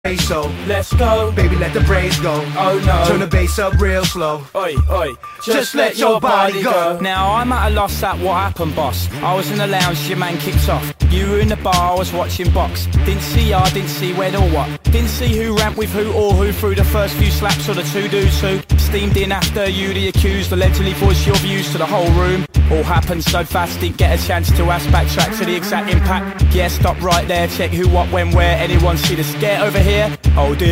So Let's go, baby, let the brakes go. oh no. Turn the bass up real slow. Oi, oi, just let your body go. Now I'm at a loss at what happened, boss. I was in the lounge, your man kicked off. You were in the bar, I was watching box. Didn't see ya, didn't see when or what. Didn't see who ramped with who or who threw the first few slaps or the two dudes who steamed in after you, the accused. Allegedly voiced your views to the whole room. All happened so fast, didn't get a chance to ask. Backtrack to the exact impact. Yeah, stop right there, check who, what, when, where. Anyone see the scare over here? Oh dear.